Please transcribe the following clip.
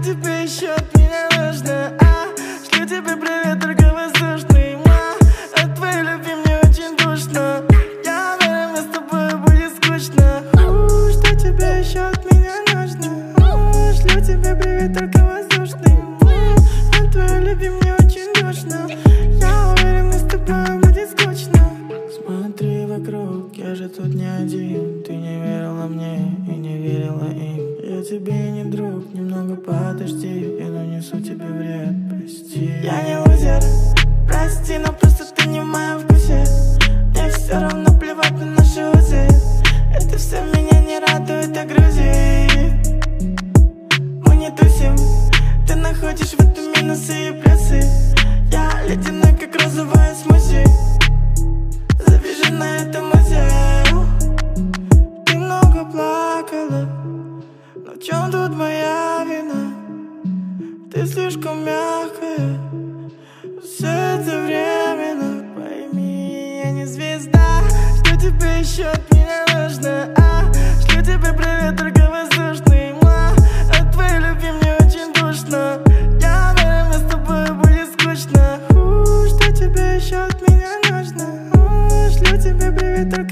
тебе еще от меня нужно? Шлю тебе привет, только воздушный. От твоей любви мне очень душно. Я уверен, мне с тобой будет скучно. Что тебе еще от меня нужно? Шлю тебе привет, только воздушный. От твоей любви мне очень душно. Я уверен, мне с тобой будет скучно. Смотри вокруг, я же тут не один. Ты не верила мне и не верила им. Я тебе не друг, немного подожди. Я нанесу тебе вред, прости. Я не лузер, прости, но просто ты не в моем вкусе. Мне все равно плевать на наши узы. Это все меня не радует, а грузит. Мы не тусим, ты находишь в этом минусы и плюсы. Я ледяной, как розовая смузи. Завяжи на этом музею. Ты много плакала, но в чем тут моя вина? Ты слишком мягкая, все это временно. Пойми, я не звезда. Что тебе еще от меня нужно? Шлю тебе привет, только воздушный. От твоей любви мне очень душно. Я уверен, мне с тобой будет скучно. Что тебе еще от меня нужно? Шлю тебе привет, только